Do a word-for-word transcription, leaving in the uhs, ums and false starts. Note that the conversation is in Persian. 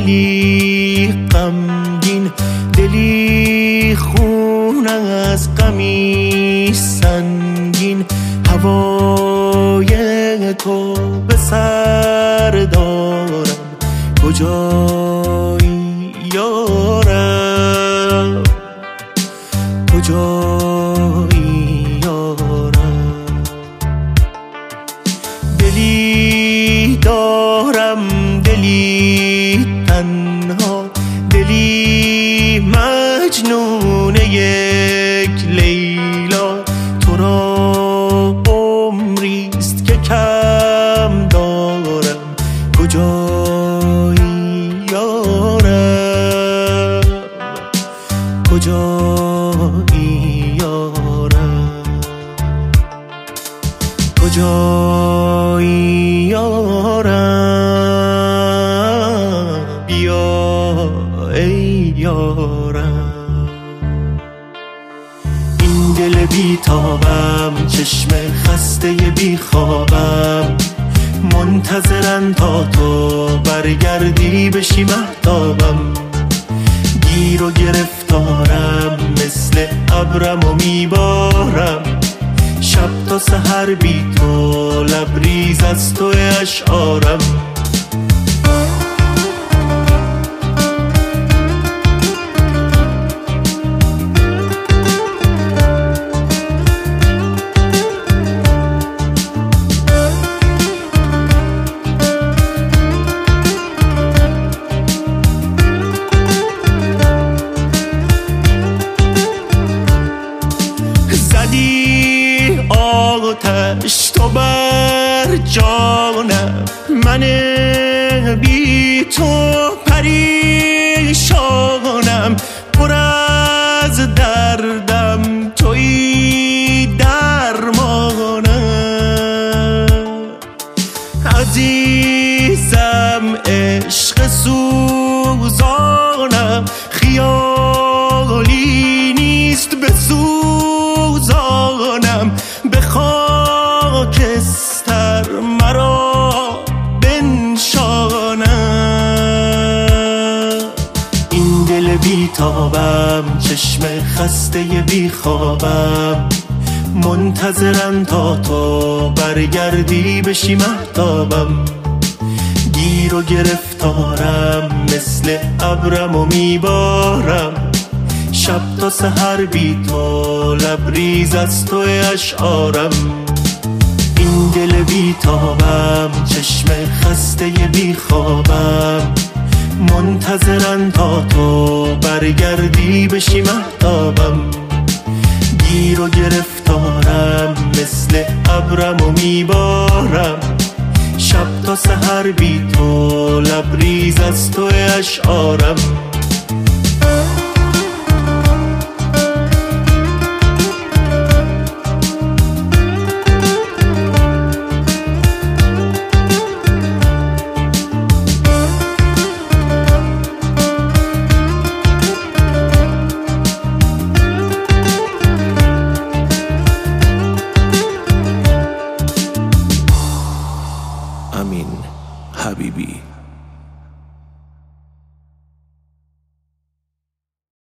دلی غمگین، دلی خون از غمی سنگین، هوای تو به سر دارم، کجایی یارم، کجایی یارم. دلی دارم، دلی تنها، دلی مجنون یک لیلا، تو را عمریست که کم دارم، کجایی یارم، کجایی یارم، کجایی یارم، بیا ای یارم. این دل بی تابم، چشم خسته بی خوابم، منتظرن تا تو برگردی بشی مهتابم. گیر و گرفتارم، مثل ابرم و میبارم، شب تا سحر بی تو لبریز از تو اشعارم. آتش تو بر جانم، من بی تو پریشانم، پر از دردم تویی درمانم. عزیزم عشق سوزانم، خیالی نیست بسوزانم، به خاکستر مرا بنشانم. این دل بی تابم، چشم خسته بی خوابم، منتظرن تا تو برگردی بشی مهتابم. گیر و گرفتارم، مثل ابرم و میبارم، شب تا سحر بی تو لبریز از تو اشعارم. این دل بی تابم، چشم خسته بی خوابم، منتظرن تا تو برگردی بشی مهتابم. گیر و گرفتارم، مثل ابرم و میبارم، شب تا سحر بی تو لبریز از تو اشعارم. Amin Habibi.